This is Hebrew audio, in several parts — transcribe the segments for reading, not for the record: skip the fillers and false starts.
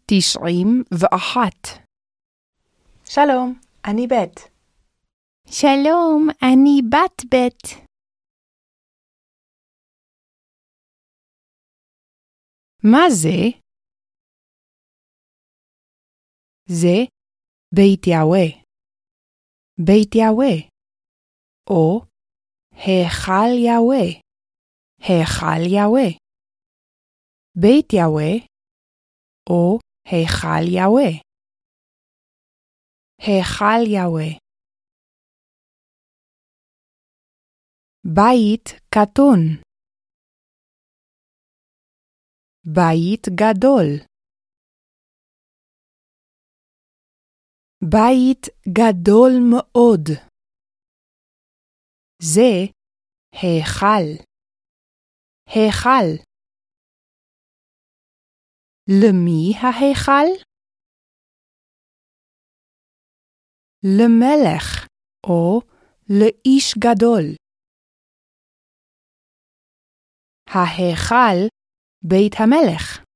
91. שלום, אני בית. שלום, אני בת בית. מה זה? זה בית יהוה. בית יהוה. או היכל יהוה. היכל יהוה. בית יהוה. או היכל יהוה. היכל יהוה. בית קטון. בית גדול. בית גדול מאוד. זה היכל. היכל. למי ההיכל? למלך או לאיש גדול. ההיכל בית המלך.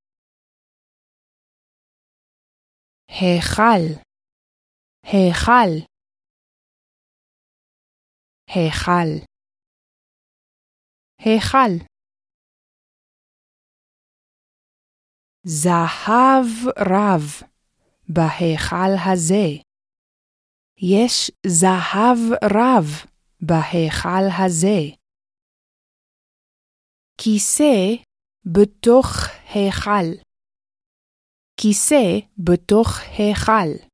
היכל. היכל. היכל. היכל. זהב רב בהיכל הזה. יש זהב רב בהיכל הזה. כיסא בתוך היכל. כיסא בתוך היכל.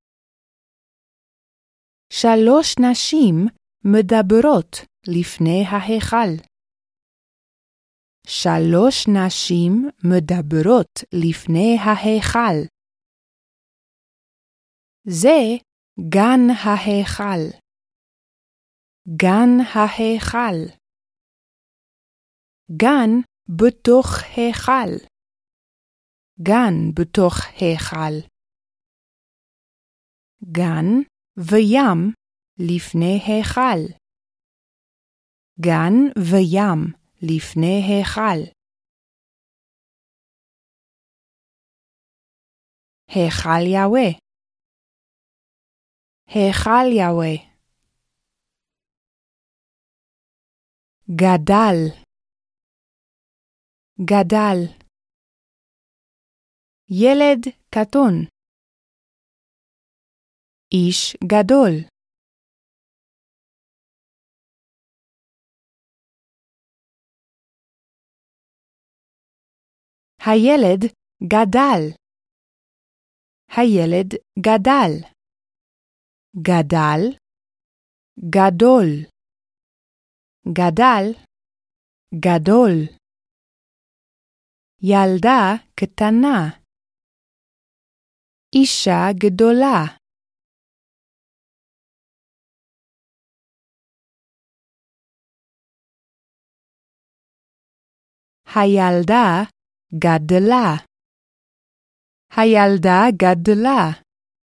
3 נשים מדברות לפני ההיכל. 3 נשים מדברות לפני ההיכל. זה גן ההיכל. גן ההיכל. גן בתוך היכל. גן בתוך היכל. גן וים לפני היכל. גן וים לפני היכל. היכל יהוה. היכל יהוה. גדל. גדל. ילד קטון. איש גדול. הילד גדל. הילד גדל. גדל. גדול. גדל. גדול. ילדה קטנה. אישה גדולה. הילדה גדלה. הילדה גדלה.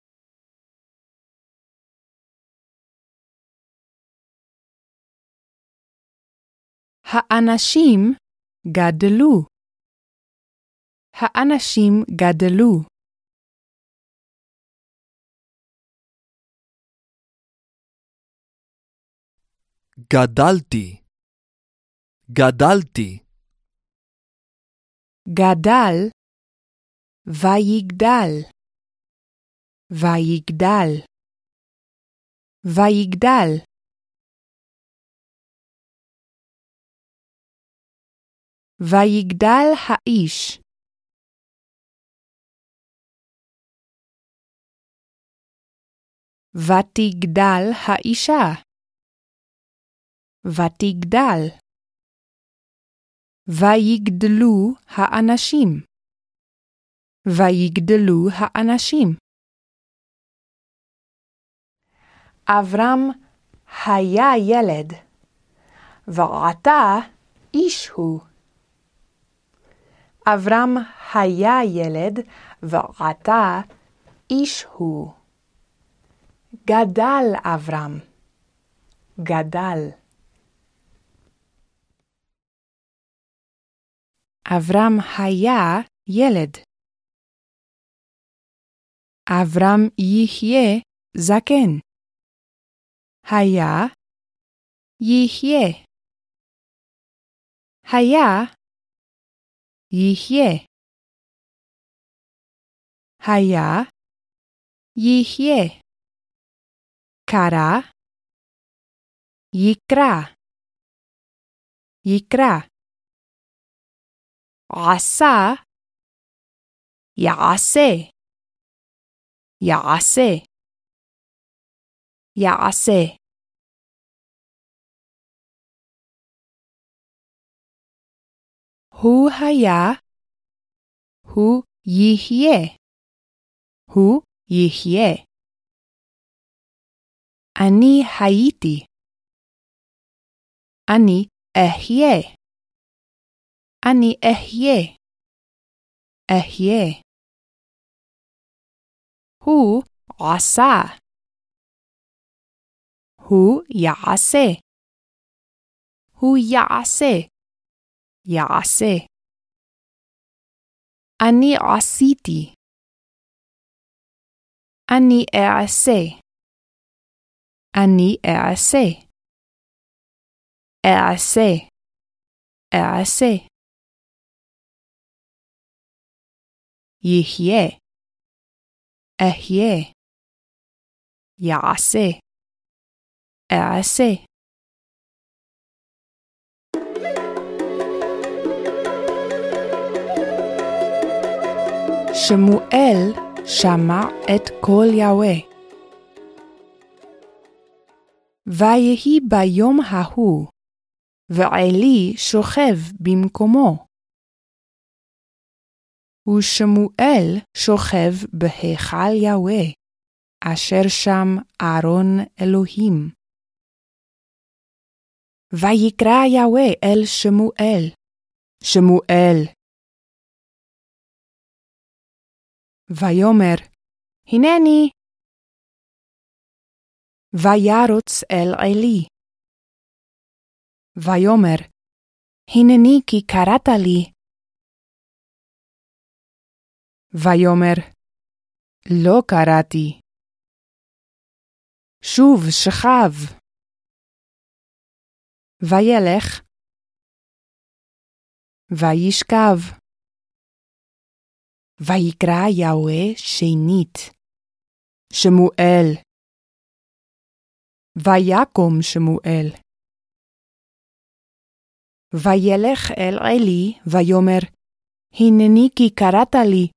האנשים גדלו. האנשים גדלו. גדלתי. גדלתי. גדל ויגדל. ויגדל. ויגדל. ויגדל האיש. ותגדל האישה. ותגדל. ויגדלו האנשים. ויגדלו האנשים. אברהם היה ילד, ועתה איש הוא. אברהם היה ילד, ועתה איש הוא. גדל אברהם. גדל. אברהם היה ילד. אברהם יחיה זקן. היה יחיה. היה יחיה. היה יחיה. קרא יקרא. יקרא. עשה יעשה. יעשה. יעשה. הוא היה, הוא יחיה. הוא יחיה. אני הייתי. אני אחיה. אני אחיה. אחיה. הוא עשה. הוא יעשה. הוא יעשה. יעשה. אני עשיתי. אני אעשה. אני אעשה. אעשה. אעשה. יחיה. אחיה. יעשה. אעשה. שמואל שמע את קול יהוה. ויהי ביום ההוא, ועלי שוכב במקומו. ושמואל שוכב בהיכל יהוה, אשר שם ארון אלוהים. ויקרא יהוה אל שמואל, שמואל. ויאמר, הנני. וירוץ אל עלי. ויאמר, הנני כי קראת לי. ויאמר, לא קראתי. שוב שכב. וילך. וישכב. ויקרא יהוה שנית, שמואל. ויקום שמואל. וילך אל עלי, ויאמר, הנני כי קראת לי.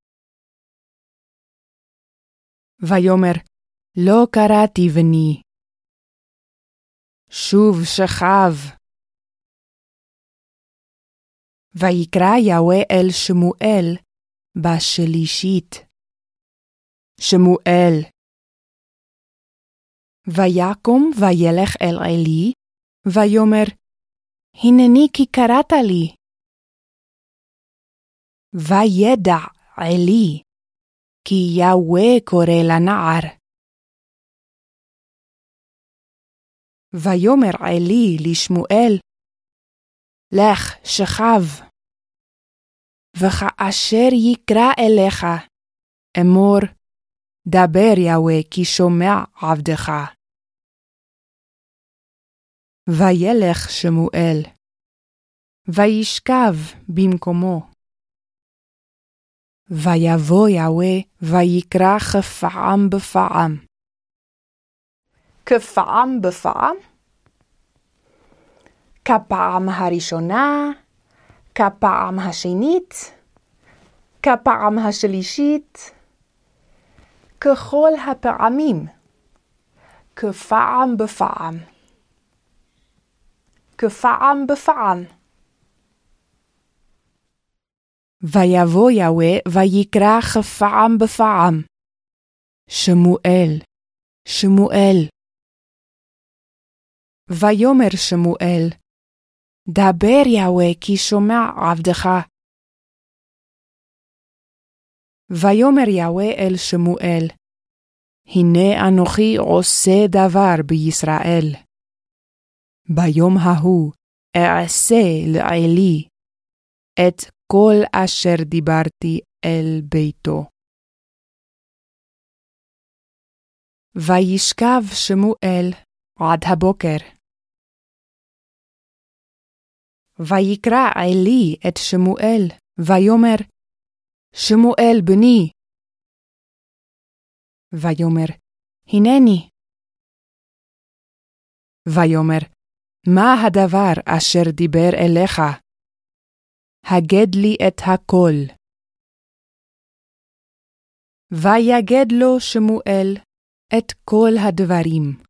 ויאמר, לא קראתי בני. שוב שכב. ויקרא יהוה אל שמואל בשלישית, שמואל. ויקום וילך אל עלי, ויאמר, הנני כי קראת לי. וידע עלי, כי יהוה קורא לנער. ויאמר עלי לשמואל, לך שכב. וכאשר יקרא אליך, אמור, דבר יהוה כי שומע עבדך. וילך שמואל, וישכב במקומו. ויבוא יהוה ויקרא כפעם בפעם. כפעם בפעם? כפעם הראשונה, כפעם השנית, כפעם השלישית, ככל הפעמים, כפעם בפעם, כפעם בפעם. ויבוא יהוה ויקרא כפעם בפעם, שמואל, שמואל. ויאמר שמואל, דבר יהוה כי שומע עבדך. ויאמר יהוה אל שמואל, הנה אנוכי עושה דבר בישראל. ביום ההוא אעשה לעלי את כל אשר דיברתי אל ביתו. וישכב שמואל עד הבוקר. ויקרא עלי את שמואל, ויאמר, שמואל בני. ויאמר, הנני. ויאמר, מה הדבר אשר דיבר אליך? הגד לי את הכל. ויגד לו שמואל את כל הדברים.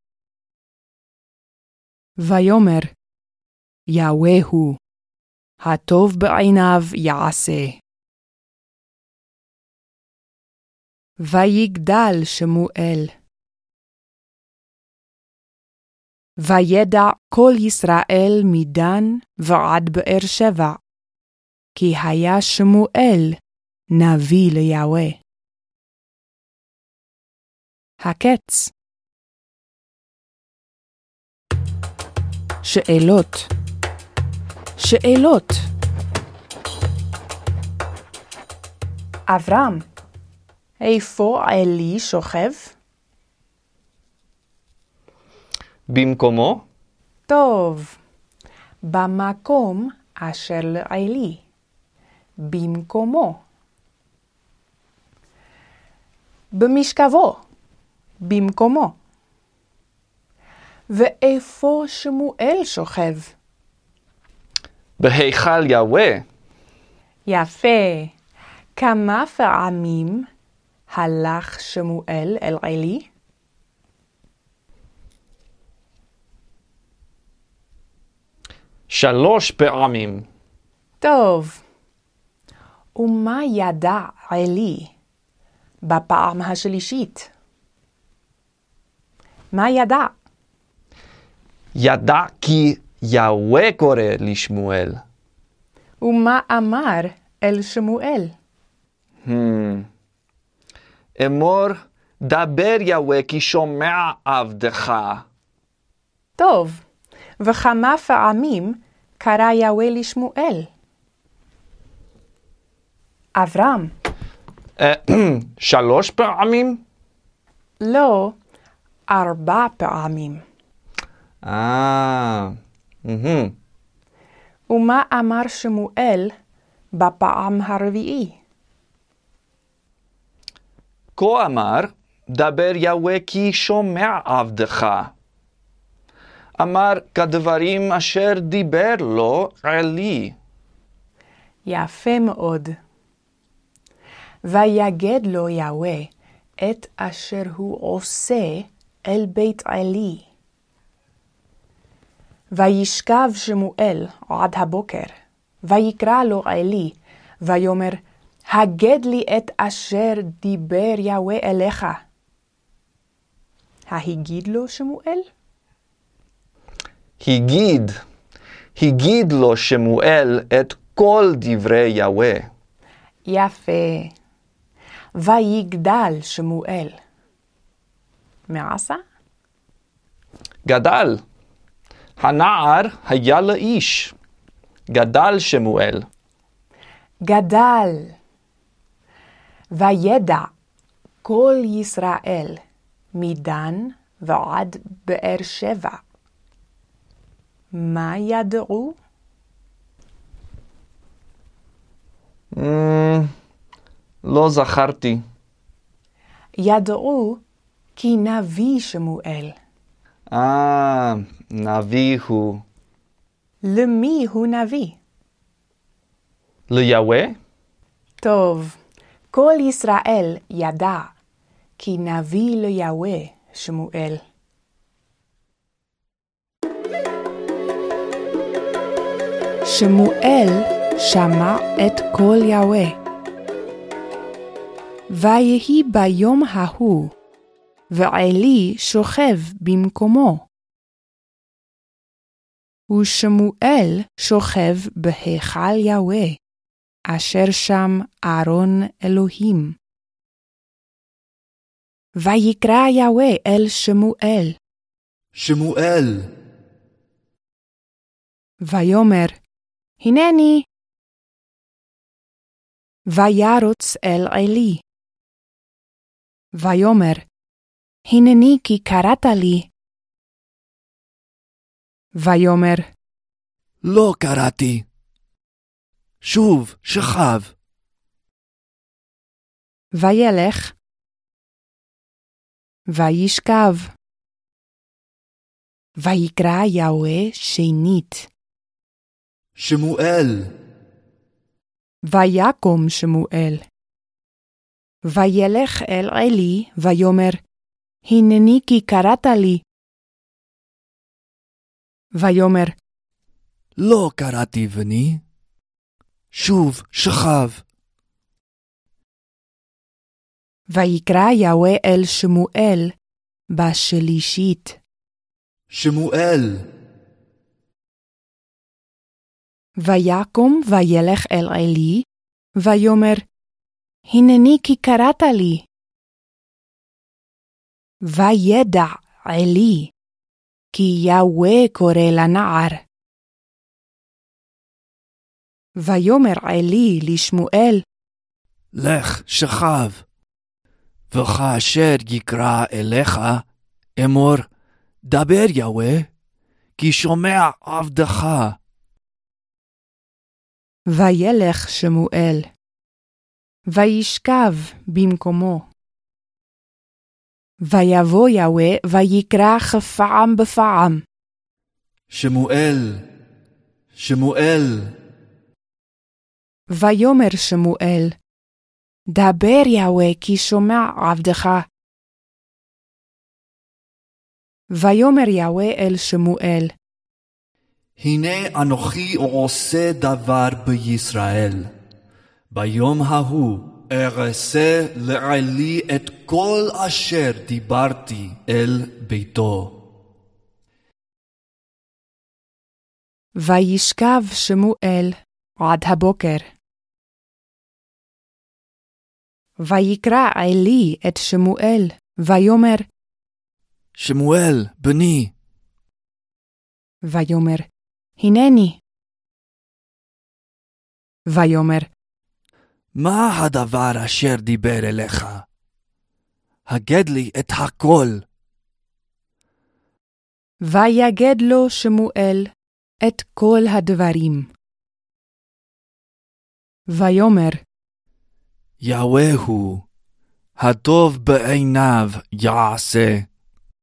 ויאמר, יהוה הוא, הטוב בעיניו יעשה. ויגדל שמואל. וידע כל ישראל מדן ועד באר שבע, כי היה שמואל נביא ליהוה. הקץ. שאלות. שאלות. אברהם, איפה עלי שוכב? במקומו? טוב, במקום אשר לעלי. במקומו. במשכבו. במקומו. ואיפה שמואל שוכב? בהיכל יהוה. יפה. כמה פעמים הלך שמואל אל עלי? שלוש פעמים. טוב. ומה ידע עלי בפעם השלישית? מה ידע? ידע כי יהוה קורא לשמואל. ומה אמר אל שמואל? אמור, דבר יהוה כי שומע עבדך. טוב. וכמה פעמים קרא יהוה לשמואל? אברהם. שלוש פעמים? לא, 4 פעמים. ומה אמר שמואל בפעם הרביעי? כה אמר, דבר יהוה כי שומע עבדך. אמר כדברים אשר דיבר לו עלי. יפה מאוד. ויגד לו יהוה את אשר הוא עושה אל בית עלי. וישכב שמואל עד הבוקר, ויקרא לו עלי, ויאמר, הגד לי את אשר דיבר יהוה אליך. ההגיד לו שמואל? הגיד לו שמואל את כל דברי יהוה. יפה. ויגדל שמואל. מה עשה? גדל. הנער היה לאיש. גדל שמואל. גדל. וידע כל ישראל מדן ועד באר שבע. מה ידעו? לא זכרתי. ידעו כי נביא שמואל. נביא הוא. למי הוא נביא? ליהוה? טוב, כל ישראל ידע כי נביא ליהוה שמואל. שמואל שמע את קול יהוה. ויהי ביום ההוא, ועלי שוכב במקומו. ושמואל שוכב בהיכל יהוה, אשר שם ארון אלוהים. ויקרא יהוה אל שמואל. שמואל. ויאמר, הנני. וירוץ אל עלי. ויאמר, הנני כי קראת לי. ויאמר, לא קראתי. שוב שכב. וילך, וישכב. ויקרא יהוה שנית. שמואל. ויקום שמואל. וילך אל עלי, ויאמר, הנני כי קראת לי. ויאמר, לא קראתי בני. שוב שכב. ויקרא יהוה אל שמואל בשלישית. שמואל. ויקום וילך אל עלי, ויאמר, הנני כי קראת לי. וידע עלי, כי יהוה קורא לנער. ויאמר עלי לשמואל, לך שכב. וכאשר יקרא אליך, אמור, דבר יהוה, כי שומע עבדך. וילך שמואל, וישכב במקומו. ויבוא יהוה ויקרא כפעם בפעם, שמואל, שמואל. ויאמר שמואל, דבר יהוה כי שומע עבדך. ויאמר יהוה אל שמואל, הנה אנוכי עושה דבר בישראל. ביום ההוא אעשה לעלי את כל אשר דיברתי אל ביתו. וישכב שמואל עד הבוקר. ויקרא עלי את שמואל, ויאמר, שמואל, בני. ויאמר, הנני. ויאמר, מה הדבר אשר דיבר אליך? הגד לי את הכל. ויגד לו שמואל את כל הדברים. ויאמר, יהוה הוא, הטוב בעיניו יעשה.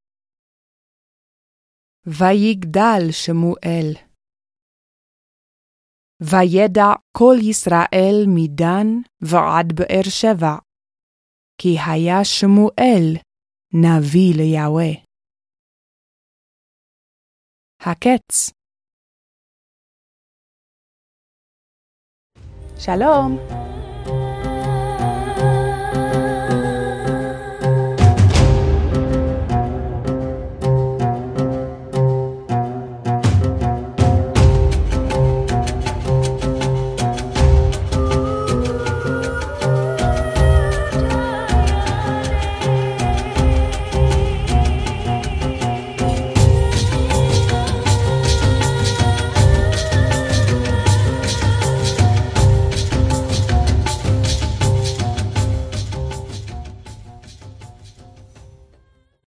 ויגדל שמואל. וידע כל ישראל מדן ועד באר שבע, כי היה שמואל נביא ליהוה. הקץ. שלום.